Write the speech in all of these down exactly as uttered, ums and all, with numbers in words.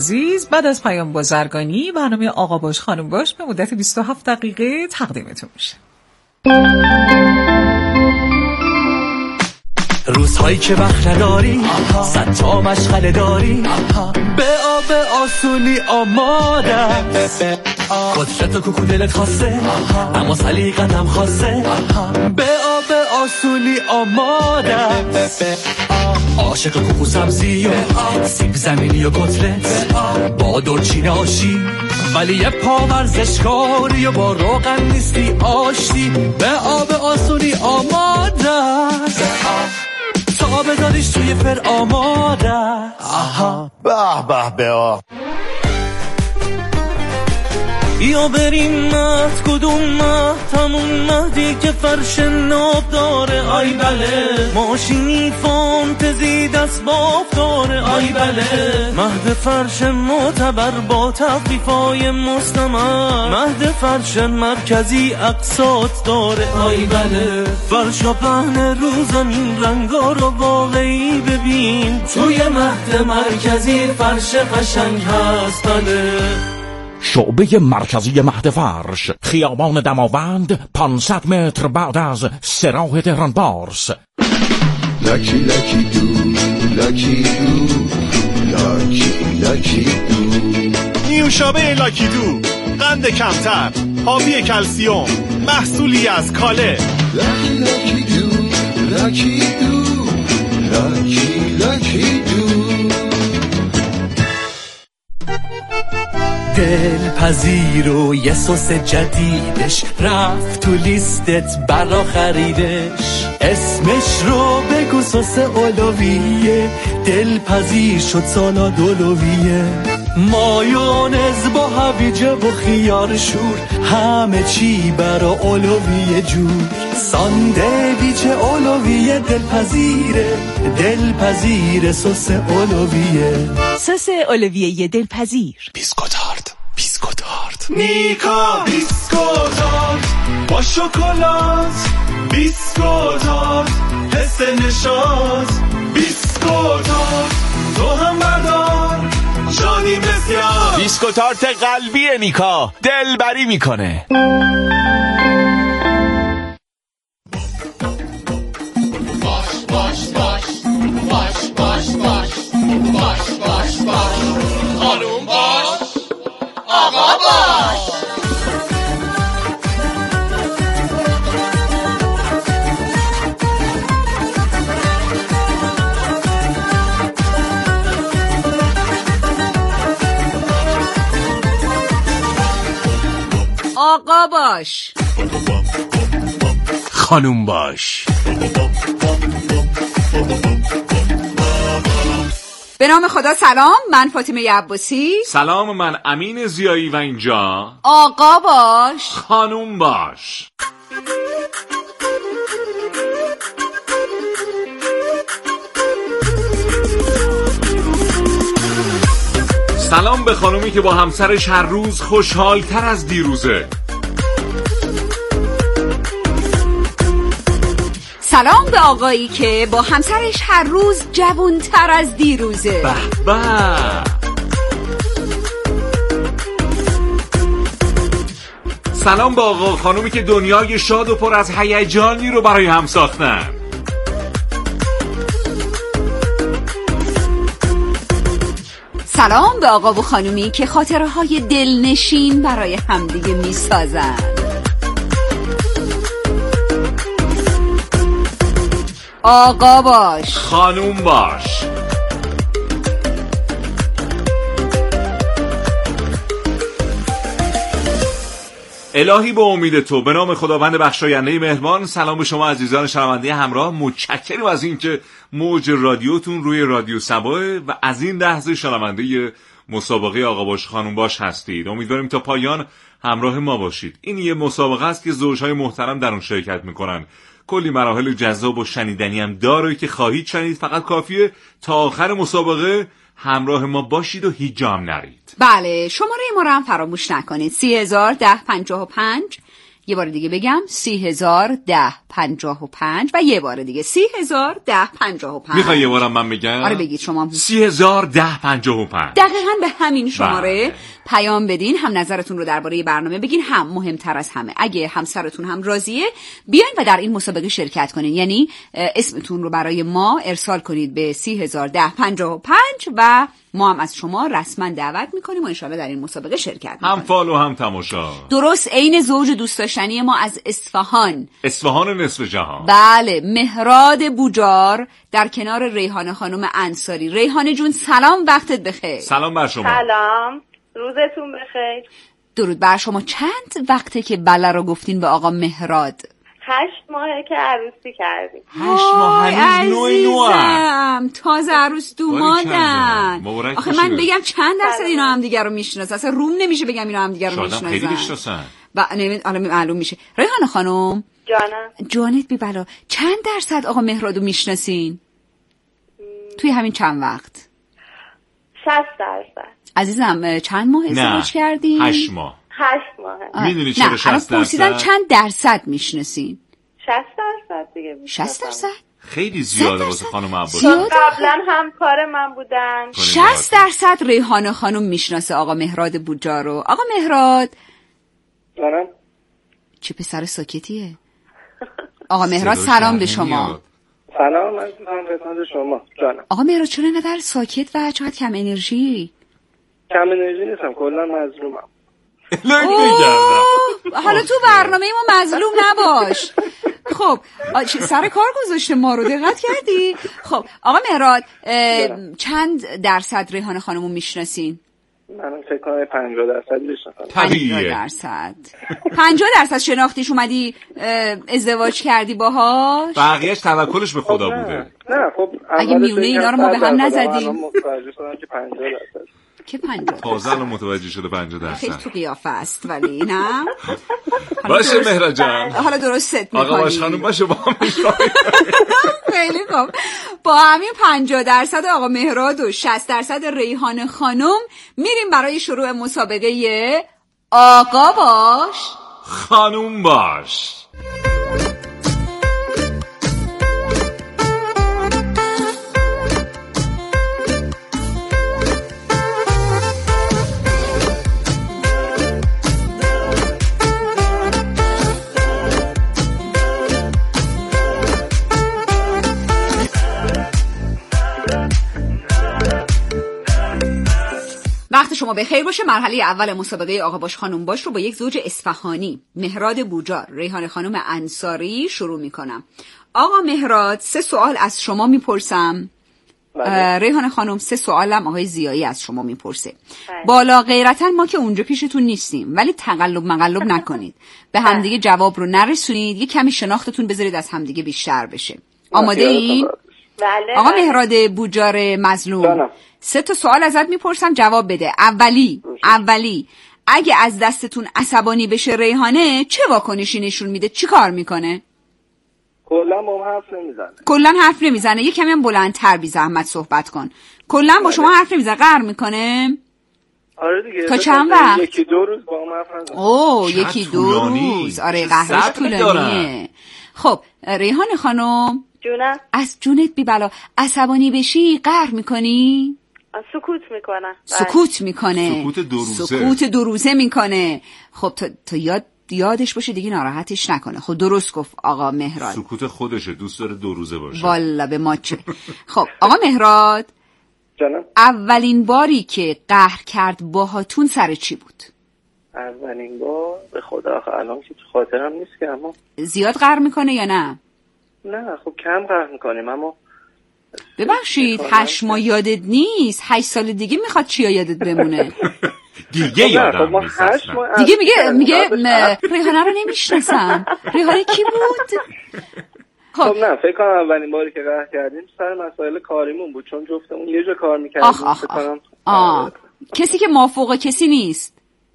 عزیز، بعد از پیام بازرگانی برنامه آقا باش خانم باش به مدت بیست و هفت دقیقه تقدیمتون میشه. روزهایی که وقت نداری صد تا مشغله داری به آب آسونی آمادم قدرت و کوکو دلت خواسته اما سلیقتم خواسته به آب آسونی آمادم عاشق کوکو سبزی و سیب زمینی و کتلت با دورچین آشی ولی یه پا ورزشکاری و با روغن نیستی آشتی به آب آسونی آمادم تا بذاریش توی پر آماده. آها به به به آه یا بریم مهد کدوم مهد همون مهدی که فرش ناب داره آی بله ماشینی فانتزی دست باف داره آی بله مهد فرش معتبر با تخفیفای مستمر مهد فرش مرکزی اقساط داره آی بله فرش و پهن رو زمین رنگا رو واقعی ببین توی مهد مرکزی فرش قشنگ هست بله. شعبه مرکزی مهد فرش خیابان دماوند پانصد متر بعد از سراح تهران بارس. لکی لکی دو لکی دو لکی لکی دو نیوشابه لاکی دو قند کمتر حاوی کلسیوم محصولی از کاله. لکی لکی دو لکی دو لکی لکی دو دلپذیر و یه سس جدیدش رفت تو لیستت برا خریدش اسمش رو بگو سس اولویه دلپذیر شد سالاد اولویه مایونز با هویجه و خیار شور همه چی برا اولویه جور ساندویچ اولویه دلپذیره دلپذیر سس اولویه سس اولویه دلپذیر. بیسکوتارد بیسکوتارد نیکا بیسکوتارد با شکلات بیسکوتارد حس نشاط بیسکوتارد تو هم بردار شادی بسیار. بیسکوتارت قلبی نیکا دلبری میکنه. باش باش باش باش باش باش باش باش باش خانوم باش آقا باش. آقا باش خانوم باش. به نام خدا سلام، من فاطمه عباسی. سلام، من امین زیایی و اینجا آقا باش خانوم باش. سلام به خانومی که با همسرش هر روز خوشحال تر از دیروزه. سلام به آقایی که با همسرش هر روز جوان‌تر از دیروزه. به به. سلام به آقا خانومی که دنیای شاد و پر از هیجانی رو برای هم ساختن. سلام به آقا و خانومی که خاطره های دلنشین برای همدیگه میسازن. آقا باش خانوم باش. الهی به امید تو، به نام خداوند بخشاینده مهربان. سلام به شما عزیزان شنونده همراه، متشکرم از اینکه موج رادیوتون روی رادیو سباه و از این لحظه شنونده مسابقه آقا باش خانوم باش هستید. امیدواریم تا پایان همراه ما باشید. این یه مسابقه است که زوجهای محترم در اون شرکت میکنن. کلی مراحل جذاب و شنیدنی هم داره که خواهید شنید. فقط کافیه تا آخر مسابقه همراه ما باشید و هیچ جا هم نرید. بله، شماره ما رو هم فراموش نکنید. سی هزار ده پنجاه و پنج یه بار دیگه بگم سی هزار ده پنجاه و پنج و یه بار دیگه سی هزار ده پنجاه و پنج. میخوای یه بارم من بگم؟ آره بگید شما. سی هزار ده پنجاه و پنج. دقیقاً به همین شماره بله. پیام بدین، هم نظرتون رو درباره برنامه بگین، هم مهمتر از همه اگه همسرتون هم راضیه بیاین و در این مسابقه شرکت کنین. یعنی اسمتون رو برای ما ارسال کنید به سی هزار ده پنجاه و پنج و ما هم از شما رسما دعوت میکنیم و انشالله در این مسابقه شرکت میکنیم. هم فالو هم تماشا. درست عین زوج دوست داشتنی ما از اصفهان، اصفهان نصف جهان. بله، مهراد بوجار در کنار ریحانه خانم انصاری. ریحانه جون سلام، وقتت بخیر. سلام بر شما. سلام، روزتون بخیر. درود بر شما. چند وقته که بله رو گفتین به آقا مهراد؟ هشت ماهه که عروسی کردیم. هشت ماه هنوز نوع نوع تازه عروس دومادن. آخه من بگم چند درصد اینا هم دیگر رو میشناسن؟ اصلا روم نمیشه بگم اینا هم دیگر رو میشناسن. شاید خیلی میشناسن. با نمید الان معلوم میشه. ریحانه خانم جانم، جانت بی بلا، چند درصد آقا مهرادو میشناسین توی همین چند وقت؟ شصت درصد. عزیزم چند ماه ازدواج کردین؟ هشت ماه. هشت ماهه. میدونی چرا شصت درصد؟ پرسیدم چند درصد میشناسین؟ شصت درصد دیگه. شصت درصد؟ خیلی زیاده واسه خانم عباس. قبلا هم کار من بودن. شصت درصد ریحانه خانم میشناسه آقا مهراد بوجار رو. آقا مهراد جانم، چه پسر ساکتیه. آقا مهراد سلام به شما. سلام، من خدمت شما. جانم. آقا مهراد چرا اینقدر ساکت و چقدر کم انرژی؟ کم انرژی نیستم، کلا مظلومم. حالا تو برنامه ما مظلوم نباش. خب سر کار گذاشته ما رو، دقت کردی؟ خب آقا مهراد چند درصد ریحانه خانمو میشناسین؟ من فکر کنم پنجاه درصد میشناسم. پنجاه درصد. پنجاه درصد شناختیش، اومدی ازدواج کردی باهاش؟ بقیهش توکلش به خدا بوده. نه خب اگه میونه اینا رو ما به هم نزدیم. متوجه شدم که پنجاه درصد. که پنجاه تازه الان متوجه شده پنجاه درصد. خیلی تو قیافه است ولی نه. باشه مهراد جان، حالا درست ست میکنی. آقا باش خانم باشه با هم. خیلی خوب. با همین پنجاه درصد آقا مهراد و شصت درصد ریحانه خانم میریم برای شروع مسابقه آقا باش خانم باش. وقت شما بخیر باشه. مرحله اول مسابقه آقا باش خانم باش رو با یک زوج اصفهانی، مهراد بوجار، ریحانه خانم انصاری شروع میکنم. آقا مهراد سه سوال از شما میپرسم. ریحانه خانم سه سوالم آقای زیایی از شما میپرسه. بالا غیرتا ما که اونجا پیشتون نیستیم، ولی تقلب مقلب نکنید، به همدیگه جواب رو نرسونید، یه کمی شناختتون بذارید از همدیگه بیشتر بشه. آماده این؟ بله. آقا مهراد بوجار مظلوم، سه تا سوال ازت میپرسم جواب بده. اولی اولی اگه از دستتون عصبانی بشه ریحانه چه واکنشی نشون میده؟ چی کار میکنه؟ کلا با حرف نمیزنه. کلا حرف نمیزنه. یه کمی هم بلندتر بی زحمت صحبت کن. کلا با شما حرف نمیزنه، قهر میکنه؟ آره دیگه. تا چند وقت؟ یکی دو روز با هم حرف نزنه. اوه یکی دو روز. آره قهرش طولانیه. خب ریحانه خانم جونم، از جونت بی بلا عصبانی بشی قهر میکنی؟ سکوت میکنه. سکوت میکنه. سکوت دو روزه. سکوت دو روزه میکنه. خب تا, تا یاد یادش باشه دیگه ناراحتش نکنه. خب درست گفت آقا مهراد. سکوت خودشه، دوست داره دو روزه باشه. والا به ما چه. خب آقا مهراد جانم، اولین باری که قهر کرد باهاتون سر چی بود؟ اولین بار به خدا آخه الان که تو خاطرم نیست که، اما زیاد قهر میکنه یا نه؟ نه خب کم قهر میکنیم، اما ببخشید هشت ماه یادت نیست، هشت سال دیگه میخواد چیا یادت بمونه؟ دیگه یادم نیست. دیگه میگه میگه ریحانه رو نمیشناسم. ریحانه کی بود؟ خب نه فکر کنم اولین باری که قهر کردیم سر مسائل کاریمون بود، چون جفتمون یه جا کار میکردیم. آخ آخ آخ. آه. کسی که موافق کسی نیست.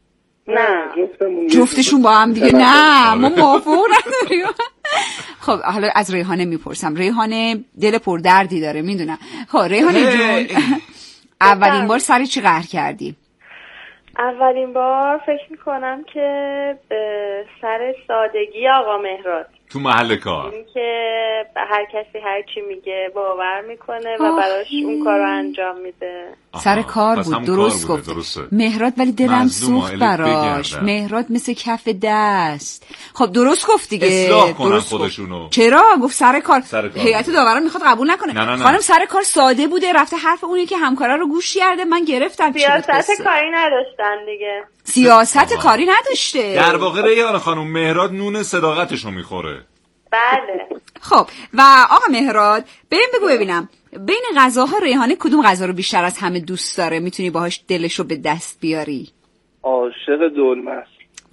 نه جفتمون جفتشون با هم دیگه. نه ما موافق نداریم. خب حالا از ریحانه میپرسم. ریحانه دل پر دردی داره میدونم. خب ریحانه جون اولین بار سر چی قهر کردی؟ اولین بار فکر میکنم که به سر سادگی آقا مهراد تو محل کار، این که هر کسی هر چی میگه باور میکنه و براش اون کار رو انجام میده. سر کار بود، درست گفت مهراد، ولی دلم سوخت براش. مهراد مثل کف دست. خب درست گفت دیگه، اصلاح کنن درست خودشونو. چرا گفت سر کار؟ کار. هیئت داوران میخواد قبول نکنه. نه نه نه. خانم سر کار ساده بوده، رفته حرف اونی که همکارا رو گوش کرده. من گرفتم سیاست کاری نداشتن دیگه. سیاست کاری نداشته. در واقع ریحانه خانم، مهراد نون صداقتشو میخوره. بله. خب و آقا مهراد بریم بگو ببینم بین غذاها ریحانه کدوم غذا رو بیشتر از همه دوست داره؟ میتونی باهاش دلشو به دست بیاری؟ عاشق دلمه است.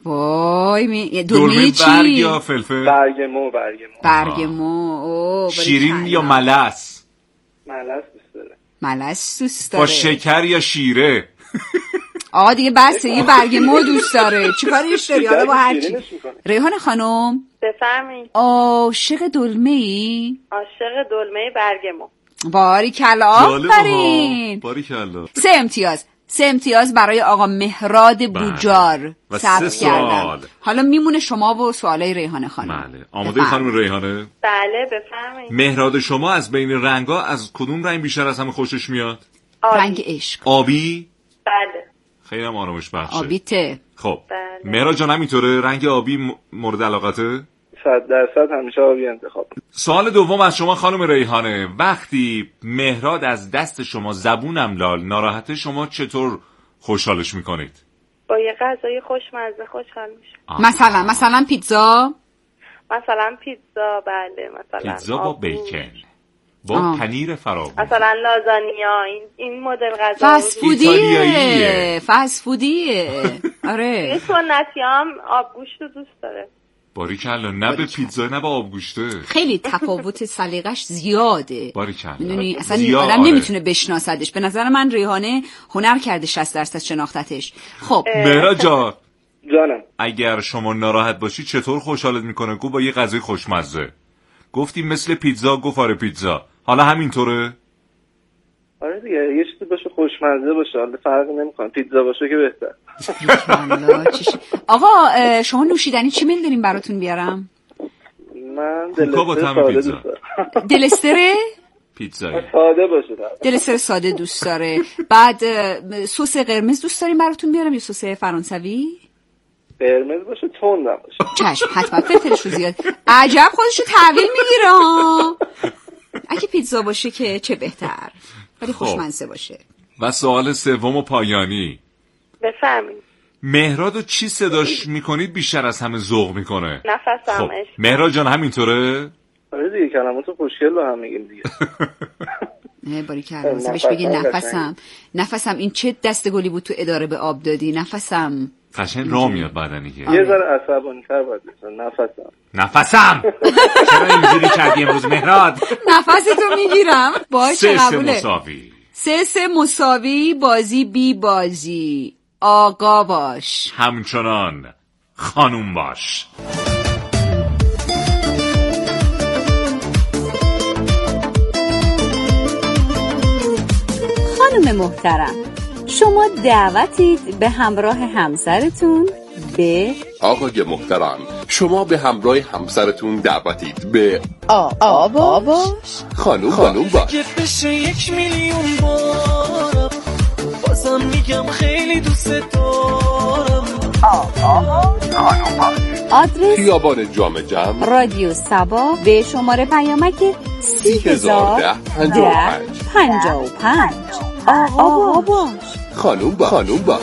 وای می... دلمه چی؟ برگ یا فلفل؟ برگمو. برگمو برگمو. اوه شیرین یا ملس؟ ملس دوست داره. ملس دوست داره. با شکر یا شیره؟ آه دیگه بسه، یه برگمو دوست داره. چیکارش داری حالا با هر چی؟ ریحانه خانم بفرمایید. عاشق دلمه ای؟ عاشق دلمه برگمو. باریکلا، آفرین. باریکلا. سه امتیاز. سه امتیاز برای آقا مهراد بوجار ثبت کردم. حالا میمونه شما و سوالای ریحانه خانم. بله. آماده خانم ریحانه؟ بله بفرمایید. مهراد شما از بین رنگا از کدوم رنگ بیشتر از همه خوشش میاد؟ آبی. رنگ عشق. آبی؟ بله. خیلی هم آرامش بخشه. آبی ته. خب بله. مهراد جان همینطوره؟ رنگ آبی مورد علاقته؟ صد درصد همیشه آبی انتخاب. سوال دوم از شما خانم ریحانه، وقتی مهراد از دست شما زبونم لال ناراحته، شما چطور خوشحالش میکنید؟ با یه غذای خوشمزه خوشحال میشه. مثلا مثلا پیتزا؟ مثلا پیتزا، بله. مثلا پیتزا با بیکن، با آه. پنیر فراوون، مثلا لازانیا، این این مدل غذا فست فودیه. فست فودیه. آره. این سنتی هم آبگوشت رو دوست داره. باریکلا. نه به پیتزا نه به آبگوشته. خیلی تفاوت سلیقش زیاده. باریکلا. میدونی اصلا آدم نمیتونه بشناسدش. به نظر من ریحانه هنر کرده شصت درصد شناختتش. خب مهراد جان جانم، اگر شما ناراحت باشی چطور خوشحالت میکنه؟ گفت با یه غذای خوشمزه. گفتی مثل پیتزا، گفت آره پیتزا. حالا همینطوره؟ آره دیگه، یه چیزی باشه خوشمزه باشه، حالا فرق نمیکنه، پیتزا باشه که بهتر. آقا شما نوشیدنی چی میل داریم براتون بیارم؟ من دلستر ساده دوست دارم. دلستر پیتزایی ساده باشه. دلستر ساده دوست داره. بعد سس قرمز دوست داریم براتون بیارم یا سس فرانسوی؟ قرمز باشه، تندم باشه. چشم، حتما فلفلش رو زیاد. عجب خودشو تحویل میگیره. اگه پیتزا باشه که چه بهتر، ولی خوشمزه باشه. و سوال سوم و پایانی، بفرمایید. مهرادو چی صداش میکنید بیشتر از همه ذوق میکنه؟ نفسم. خب مهراد جان همینطوره؟ آره دیگه، کلماتو خوشگل با هم میگیم دیگه. نه باریکلا، واسه بهش بگی نفسم. نفسم این چه دست گلی بود تو اداره به آب دادی. نفسم قشنگ راه میاد بدنیه. یه ذره عصبانی‌تر باید بزن. نفسم. نفسم. چرا اینجوری کردی امروز مهراد؟ نفستو میگیرم. باشه قبوله. سه مساوی. سه سه مساوی. بازی بی بازی. آقا باش. همچنان خانوم باش. خانم محترم، شما دعوتید به همراه همسرتون به آقای محترم، شما به همراه همسرتون دعوتید به آقا باش. خانوم خانوم باش. بشه یک میلیون بارم بازم میگم خیلی دوست دارم. آقا باش. خانوم باش. آدرس خیابان جام جم، رادیو سبا، به شماره پیامک سی هزار ده پنجاه و پنج. آقا باش. خانوم باش. خانوم باش.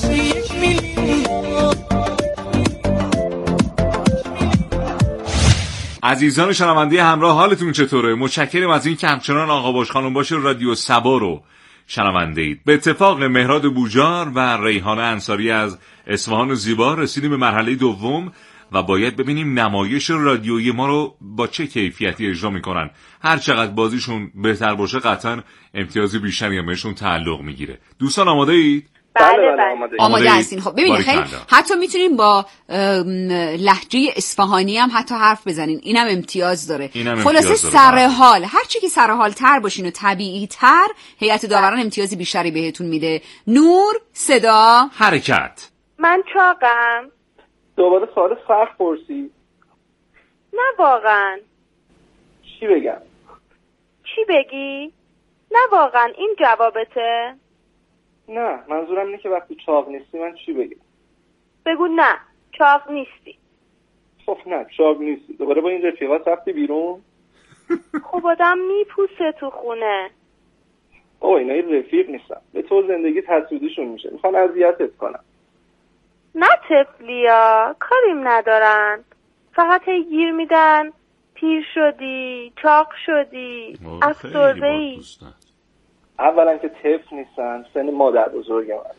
عزیزان شنونده همراه، حالتون چطوره؟ متشکرم از این که همچنان آقا باش خانوم باش رادیو سبا رو شنونده اید. به اتفاق مهراد بوجار و ریحانه انصاری از اصفهان زیبا رسیدیم به مرحله دوم و باید ببینیم نمایش رادیویی ما رو با چه کیفیتی اجرا میکنن. هر چقدر بازیشون بهتر باشه قطعا امتیاز بیشتری هم بهشون تعلق میگیره. دوستان آماده اید؟ بله بله آماده, آماده هستین. خب ببینید خیلی حتی میتونین با لهجه اصفهانی هم حتی حرف بزنین، اینم امتیاز داره. خلاصه سر حال، هر چی که سر حال تر باشین و طبیعی تر، هیئت داوران امتیازی بیشتری بهتون میده. نور، صدا، حرکت. من چاقم. دوباره سوال سخت پرسی. نه واقعا. چی بگم؟ چی بگی؟ نه واقعا این جوابته؟ نه منظورم اینه که وقتی چاق نیستی من چی بگم؟ بگو نه چاق نیستی. خب نه چاق نیستی. دوباره با این رفیقات رفتی بیرون؟ خب آدم میپوسه تو خونه. اوه اینا این رفیق نیستن، به تو زندگی حسودیشون میشه، میخوان اذیتت کنن. نه تفلیا کاریم ندارن، فقط هی گیر میدن پیر شدی، چاق شدی، افسرده‌ای. اولا که طفل نیستن، سن مادر بزرگ من.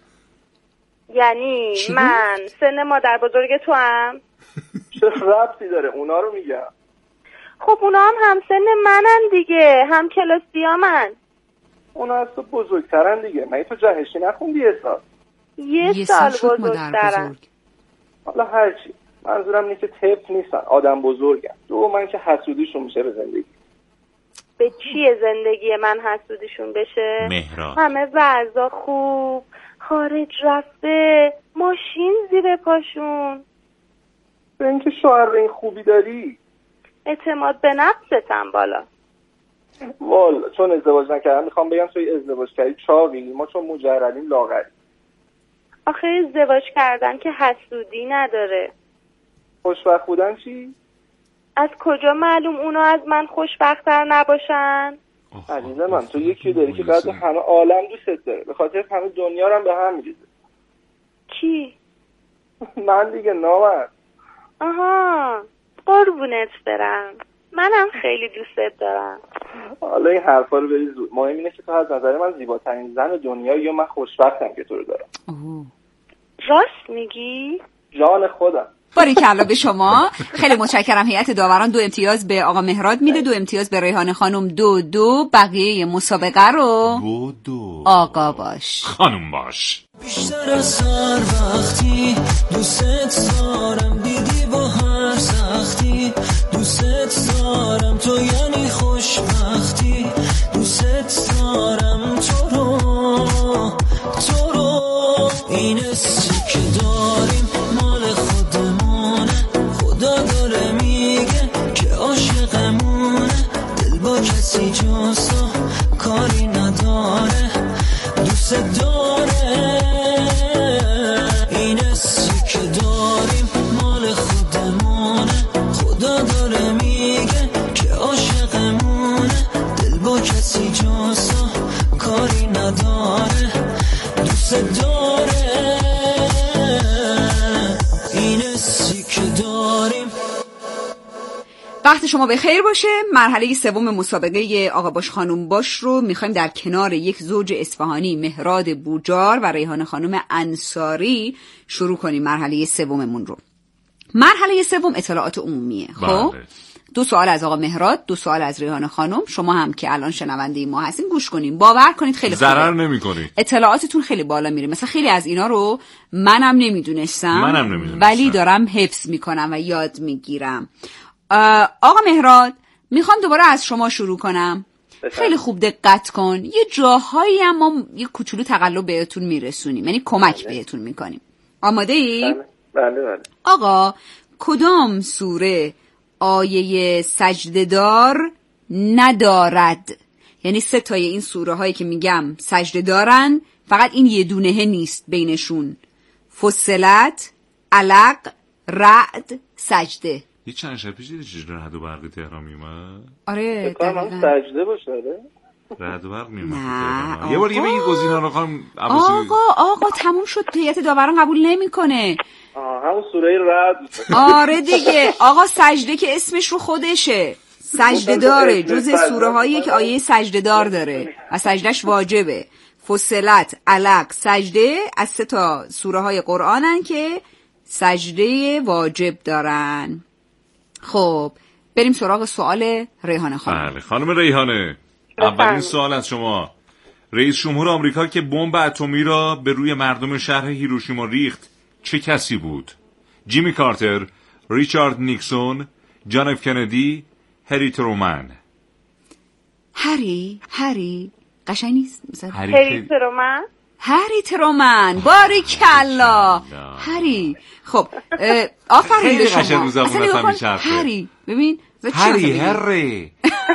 یعنی من سن مادر بزرگ تو هم؟ چه ربطی داره؟ اونا رو میگم. خب اونا هم هم سن منن دیگه، هم کلاسی من. اونا از تو بزرگترن دیگه، مگه تو جهشی نخوندی یه سال؟ یه, یه سال, سال بزرگترن. حالا هرچی، منظورم اینه که طفل نیستن، آدم بزرگن. دو من که حسودیشون میشه به زندگی. به چیه زندگی من حسودیشون بشه؟ مهراد همه وضع خوب، خارج رفته، ماشین زیر پاشون. به اینکه شوهر این خوبی داری، اعتماد به نفستم بالا. والا چون ازدواج نکردم میخوام بگم توی ازدواج کردی چاقی، ما چون مجردیم لاغریم. آخه ازدواج کردن که حسودی نداره. خوشبخت بودن چی؟ از کجا معلوم اونا از من خوشبخت‌تر نباشن؟ عزیز من تو یکی داری که قدر همه عالم دوست داره، به خاطر همه دنیا رو هم به هم میریزه. کی؟ من دیگه نامرد. آها قربونت برم، منم خیلی دوستت دارم. حالا این حرفا رو بری زود، مهم اینه که تو از نظر من زیباترین زن دنیایی یا من خوشبختم که تو رو دارم. اوه. راست میگی؟ جان خودم. باریکلا به شما، خیلی متشکرم. هیئت داوران دو امتیاز به آقا مهراد میده، دو امتیاز به ریحانه خانم، دو دو. بقیه مسابقه رو دو دو آقا باش خانم باش. بیشتر از هر وقتی دوست دارم، دیدی با هر سختی دوست دارم، تو یعنی خوشبختی، دوست دارم تو رو تو رو. این حسی که داریم مال خودمونه، خدا داره میگه که عاشقمونه، دل با کسی جز تو کاری نداره، دوست داره. این حسی که داریم مال خودمونه، خدا داره میگه که عاشقمونه، دل با کسی جز تو کاری نداره، دوست داره. این حسی که داریم. وقت شما به خیر باشه. مرحله سوم مسابقه آقا باش خانم باش رو میخوایم در کنار یک زوج اصفهانی، مهراد بوجار و ریحانه خانم انصاری شروع کنیم مرحله سوممون رو. مرحله سوم اطلاعات عمومیه. خب دو سوال از آقا مهراد، دو سوال از ریحانه خانم. شما هم که الان شنونده ما هستین گوش کنین، باور کنید خیلی ضرر نمی‌کنید، اطلاعاتتون خیلی بالا میره. مثلا خیلی از اینا رو منم نمیدونستم، منم نمیدونستم ولی دارم حفظ میکنم و یاد میگیرم. آقا مهراد میخوام دوباره از شما شروع کنم. بسید. خیلی خوب دقت کن، یه جاهایی هم ما یه کوچولو تقلب بهتون میرسونیم، یعنی کمک بله. بهتون میکنیم. آماده ای؟ بله بله. آقا کدام سوره آیه سجده‌دار ندارد؟ یعنی سه تای این سوره هایی که میگم سجده دارن، فقط این یه دونه نیست بینشون. فصلت، علق، رعد، سجده. یه چند شب پیش دیدی چیز رعد و برق تهران میومد؟ آره دقیقاً سجده باشه. آره رعد و برق میومد. یه بار یه بگی گزینا رو خانم عباسی. آقا آقا تموم شد، هیئت داوران قبول نمیکنه. آها همون سوره رعد. آره دیگه آقا سجده که اسمش رو خودشه، سجده داره، جز سوره هایی که آیه سجده دار داره و سجدهش واجبه. فصلت، علق، سجده از سه تا سوره های قرآنن که سجده واجب دارن. خب بریم سراغ سوال ریحانه خانم. بله خانم ریحانه، اولین سوال از شما، رئیس جمهور آمریکا که بمب اتمی را به روی مردم شهر هیروشیما ریخت چه کسی بود؟ جیمی کارتر، ریچارد نیکسون، جان اف کندی، هری ترومن. هری هری قشنگ نیست؟ هری ترومن. هری ترومن. باریکلا هری. خب آفرین به شما. اصلا هری ببین هری هری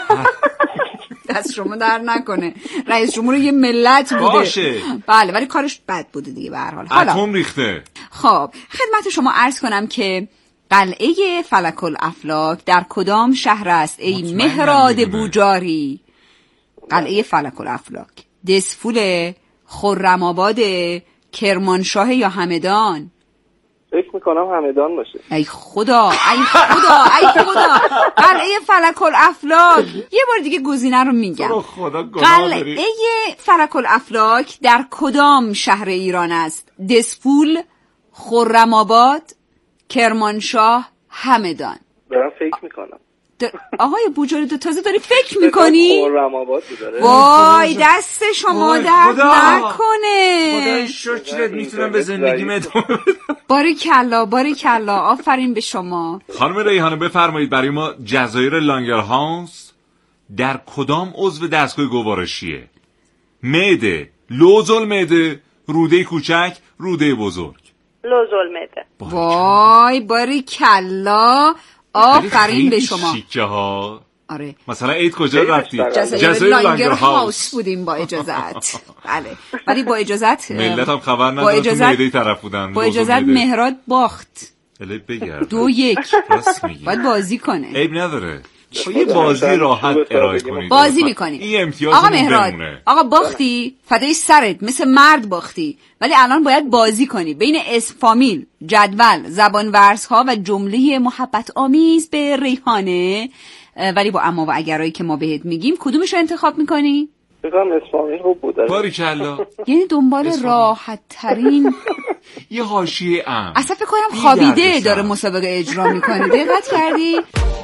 دست شما در نکنه. رئیس جمهور یه ملت بوده باشه. بله ولی کارش بد بوده دیگه به هر حال. اتم ریخته. خب خدمت شما عرض کنم که قلعه فلک الافلاک در کدام شهر است ای مهراد بوجاری؟ قلعه فلک الافلاک دسفول، خرم آباد، کرمانشاه یا همدان؟ فکر میکنم همدان باشه. ای خدا ای خدا ای خدا قلعه فلک الافلاک. یه بار دیگه گزینه رو میگم. قلعه فلک الافلاک در کدام شهر ایران است؟ دسفول، خرم آباد، کرمانشاه، همدان؟ دارم فکر میکنم. آقای بوجاری تو تازه داری فکر میکنی؟ خرم آباد داره. وای دست شما درد نکنه. خدای شکرت میتونم به زندگیم ادامه بدم. باریکلا باریکلا آفرین به شما. خانم ریحانه بفرمایید برای ما جزایر لانگرهانس در کدام عضو دستگاه گوارشیه؟ معده، لوزالمعده، روده کوچک، روده بزرگ. لوزالمعده. وای باریکلا آفرین به شما. شیکه ها. آره. مثلا عید کجا رفتی؟ جزایر لانگرهاوس بودیم با اجازت. بله. ولی با اجازت ملت هم خبر نداره تو معده طرف بودن. با اجازت مهراد باخت. بله بگرد. دو یک. باید بازی کنه. عیب نداره. یه بازی راحت ارائه کنید. بازی میکنید. این امتیاز آقا مهراد، آقا باختی فدای سرت، مثل مرد باختی، ولی الان باید بازی کنی بین اسم، فامیل، جدول، زبان ورزها و جمله محبت آمیز به ریحانه، ولی با اما و اگرایی که ما بهت میگیم کدومش رو انتخاب میکنی؟ بگم اسم فامیل خوب بود. باریکلا. یعنی دنبال راحت ترین یه حاشیه ام. اصلا فکر کنم خوابیده داره مسابقه اجرا میکنه. دقت کردی؟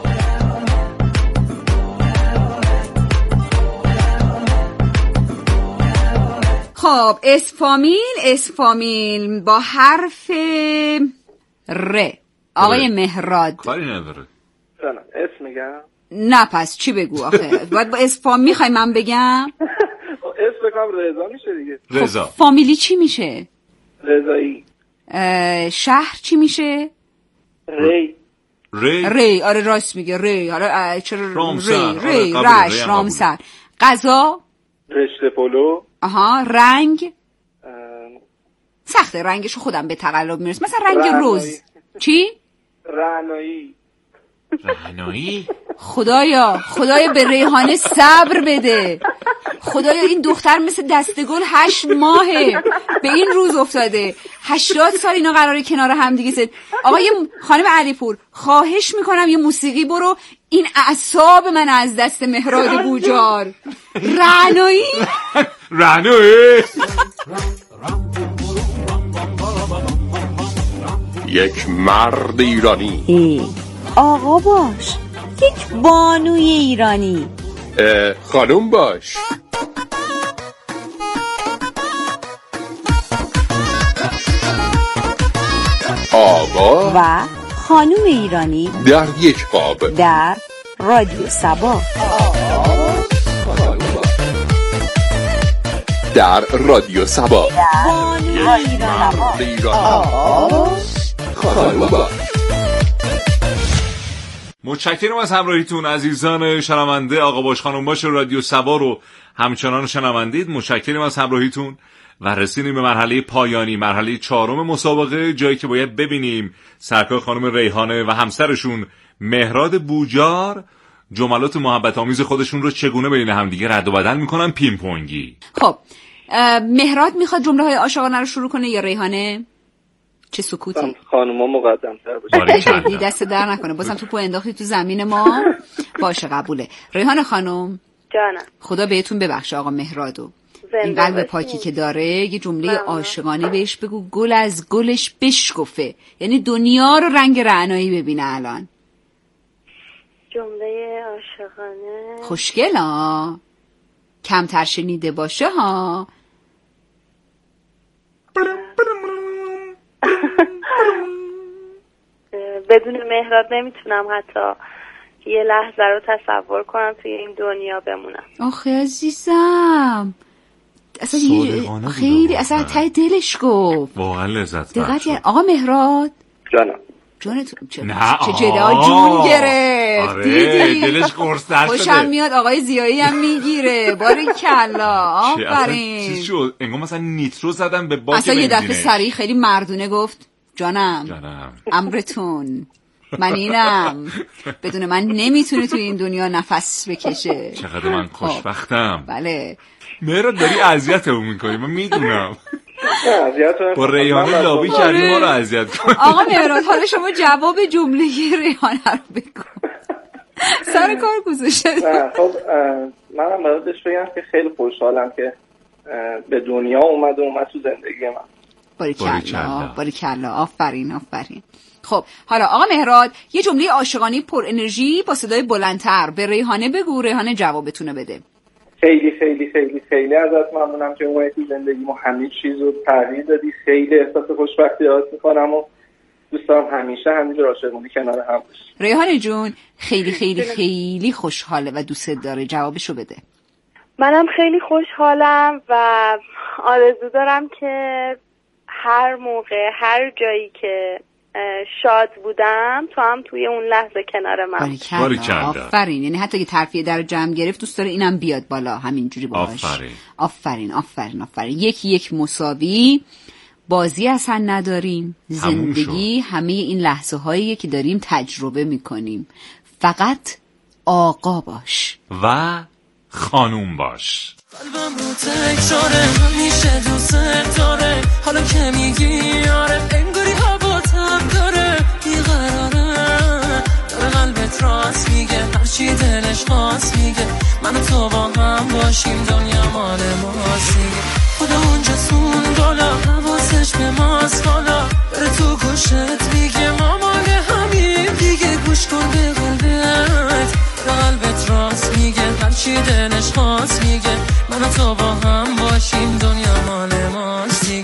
خب اسفامیل اسفامیل با حرف ر. آقای مهراد کاری نداره. اسم میگم؟ نه پس چی بگو آخه؟ باید با اسفامیل میخوای من بگم؟ اسم بگم رضا میشه دیگه. رضا. خب فامیلی چی میشه؟ رضایی. شهر چی میشه؟ ری. ری. ری آره راست میگه ری. حالا چرا رامسر. ری ری رش رامسر. غذا رشته پلو. آها. رنگ سخته رنگشو خودم به تقلب میرسم. مثلا رنگ رز. چی؟ رعنایی. رعنایی؟ خدایا خدایا به ریحانه صبر بده. خدایا این دختر مثل دستگل هشت ماهه به این روز افتاده. هشتاد سال اینا قراره کنار هم دیگه زد. آقای خانم علیپور خواهش میکنم یه موسیقی برو، این اعصاب من از دست مهراد بوجار. رعنایی. رعنایی. یک مرد ایرانی. ای آقا باش. یک بانوی ایرانی. خانوم باش. آقا و خانوم ایرانی در یک قاب در رادیو سبا. در رادیو سبا بانوی ایرانی. آقا خانوم باش. متشکرم از همراهیتون عزیزان شنونده. آقا باش خانم باش رادیو سبا رو همچنان شنوندید. متشکرم از همراهیتون و رسیدیم به مرحله پایانی، مرحله چهارم مسابقه، جایی که باید ببینیم سرکار خانم ریحانه و همسرشون مهراد بوجار جملات محبت آمیز خودشون رو چگونه بین همدیگه رد و بدل میکنن پینگ پونگی. خب مهراد میخواد جمله های عاشقانه رو شروع کنه یا ریحانه؟ چه سکوتی. خانوما مقدم تر باشه. دست در نکنه بازم توپو انداختی تو زمین ما. باشه قبوله. ریحانه خانم جانم. خدا بهتون ببخشه آقا مهرادو. این قلب پاکی که داره یه جمله عاشقانه بهش بگو گل از گلش بشکفه. یعنی دنیا رو رنگ رعنایی ببینه الان. جمله عاشقانه خوشگل ها. کمتر شنیده باشه ها. بدون مهراد نمیتونم حتی یه لحظه رو تصور کنم توی این دنیا بمونم. آخه عزیزم اصلا خیلی اصلا ته دلش گفت واقعا لذت بخش. آقا مهراد جانم جونتون چه نه چه جدا جون گرفت. آره دیدی دلش قرص‌تر شده. خوشم میاد آقای زیایی هم میگیره. باریکلا آفرین. چیز شد انگار مثلا نیترو زدم به باک اصلا یه دفعه بنزینه. سریع خیلی مردونه گفت جانم جانم امرتون من اینم بدون من نمیتونه توی این دنیا نفس بکشه. چقدر من خوشبختم. بله مهراد داری اذیتمون میکنی من میدونم. با ریحانه لابی کردی ما رو اذیت کنی. آقا مهراد حالا شما جواب جمله ریحانه رو بگو. سر کار گذاشته. خب منم براتش بگم که خیلی خوشحالم که به دنیا اومد و اومد تو زندگی من. باریکلا باریکلا آفرین آفرین. خب حالا آقا مهراد یه جمله عاشقانه پر انرژی با صدای بلندتر به ریحانه بگو. ریحانه جوابتونه بده. خیلی خیلی خیلی خیلی ازت ممنونم که اومدی تو زندگیمو همه چیزو تغییر دادی. خیلی احساس خوشبختی حس میکنم و دوست دارم همیشه همینجور عاشقانه کنار هم باشیم. ریحانه جون خیلی خیلی خیلی خوشحاله و دوست داره. جوابشو بده. منم خیلی خوشحالم و آرزو دارم که هر موقع هر جایی که شاد بودم تو هم توی اون لحظه کنار من. باریکلا آفرین. یعنی حتی که ترفیه در جمع گرفت دوست داره اینم بیاد بالا همینجوری باهاش. آفرین آفرین آفرین آفرین. یکی یک مساوی. بازی اصلا نداریم. زندگی همه این لحظه هایی که داریم تجربه میکنیم. فقط آقا باش و خانوم باش. قلبم رو تکراره همیشه دوست داره. حالا که میگی آره انگاری هوا تب داره بیقراره. داره قلبت راست میگه هرچی دلش خواست میگه من و تو با هم باشیم دنیا مال ماست میگه. خدا اونجا سون بالا حواسش به ماست حالا بره تو گوشت میگه ما مال همین دیگه. گوش کن به قلبت قلبت راست میگه هرچی دلش خواست میگه من و تو با هم باشیم دنیا مال ماست دیگه.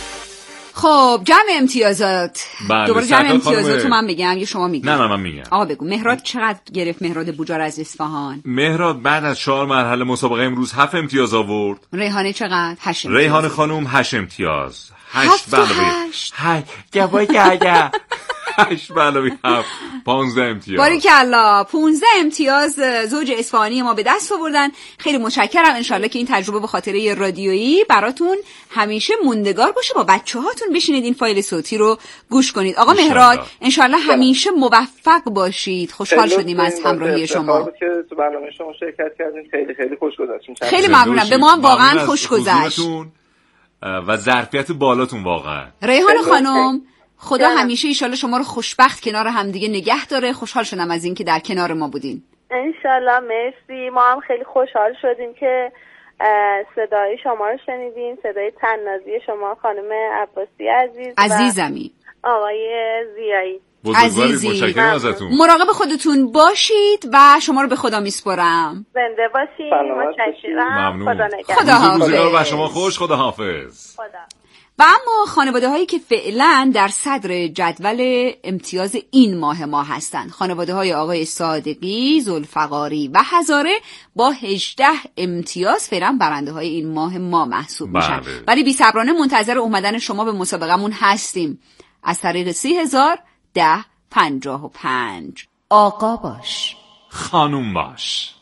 خب جمع امتیازات. بله دوباره جمع امتیازات من بگم یا شما میگی؟ نه نه من میگم. آقا بگو. مهراد چقدر گرفت مهراد بوجار از اصفهان؟ مهراد بعد از چهار مرحله مسابقه امروز هفت امتیاز آورد. ریحانه چقدر؟ هشت امتیاز. ریحانه خانوم هشت امتیاز. هشت علاوه هشت هشت گوای گاگا هشت علاوه هفت پانزده امتیاز. باریکلا پانزده امتیاز زوج اصفهانی ما به دست آوردن. خیلی متشکرم. انشالله که این تجربه به خاطره رادیویی براتون همیشه موندگار باشه. با بچه هاتون بشینید این فایل صوتی رو گوش کنید. آقا مهراد انشالله همیشه موفق باشید. خوشحال شدیم از همراهی شما که تو برنامه شما شرکت کردین. خیلی خیلی خوش گذشت. خیلی ممنونم. به ما هم واقعا خوش گذشت و ظرفیت بالاتون واقعا. ریحانه خانم خدا همیشه ایشالله شما رو خوشبخت کنار همدیگه نگه داره. خوشحال شدم از اینکه در کنار ما بودین. انشالله. مرسی. ما هم خیلی خوشحال شدیم که صدای شما رو شنیدیم. صدای طنازی شما خانم عباسی عزیز عزیزمی آقای زیایی عزیزی. مراقب خودتون باشید و شما رو به خدا میسپرم. زنده باشید. متشکرم. ممنون. خدا حافظ. و شما خوش. خدا حافظ. خدا. و اما خانواده هایی که فعلا در صدر جدول امتیاز این ماه ما هستند، خانواده های آقای صادقی، ذوالفقاری و هزاره با هجده امتیاز فعلا برنده های این ماه ما محسوب میشن. ولی بی صبرانه منتظر اومدن شما به مسابقمون هستیم از طریق سی هزار ده پنجاه و پنج. آقا باش خانوم باش.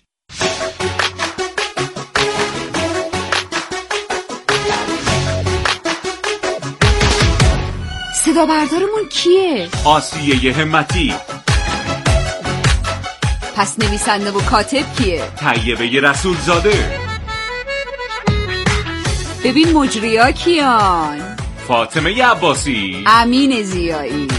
صدا بردارمون کیه؟ آسیه همتی. پس نویسنده و کاتب کیه؟ طیبه رسول زاده. ببین مجریا کیان؟ فاطمه عباسی، امین زیایی.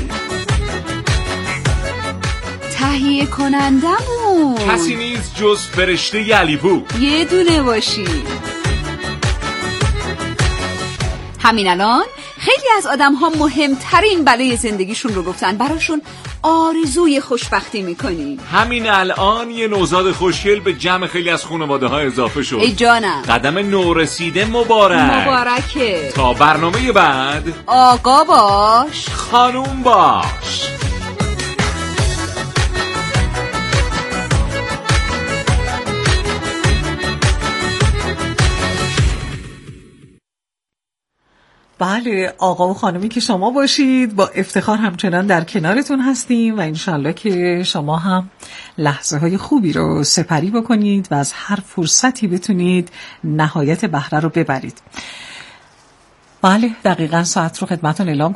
تهیه کنندمون کسی نیست جز فرشته علیپور. یه دونه باشی. همین الان خیلی از آدم ها مهمترین بلای زندگیشون رو گفتن، براشون آرزوی خوشبختی میکنی. همین الان یه نوزاد خوشگل به جمع خیلی از خانواده ها اضافه شد. ای جانم، قدم نورسیده مبارک. مبارکه. تا برنامه بعد آقا باش خانوم باش. بله، آقا و خانمی که شما باشید، با افتخار همچنان در کنارتون هستیم و انشالله که شما هم لحظه های خوبی رو سپری بکنید و از هر فرصتی بتونید نهایت بهره رو ببرید. بله، دقیقاً ساعت رو خدمتتون اعلام